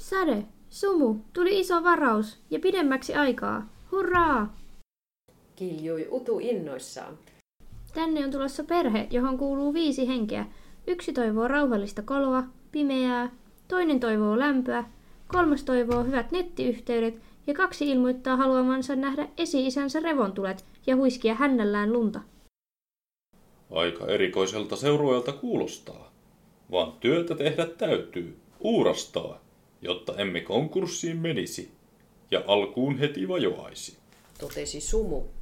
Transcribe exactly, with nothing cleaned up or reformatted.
Sade, Sumu, tuli iso varaus ja pidemmäksi aikaa. Hurraa! Kiljui Utu innoissaan. Tänne on tulossa perhe, johon kuuluu viisi henkeä. Yksi toivoo rauhallista koloa, pimeää, toinen toivoo lämpöä, kolmas toivoo hyvät nettiyhteydet ja kaksi ilmoittaa haluamansa nähdä esi-isänsä revontulet ja huiskia hännällään lunta. Aika erikoiselta seurueelta kuulostaa, vaan työtä tehdä täytyy, uurastaa, jotta emme konkurssiin menisi ja alkuun heti vajoaisi, Totesi Sumu.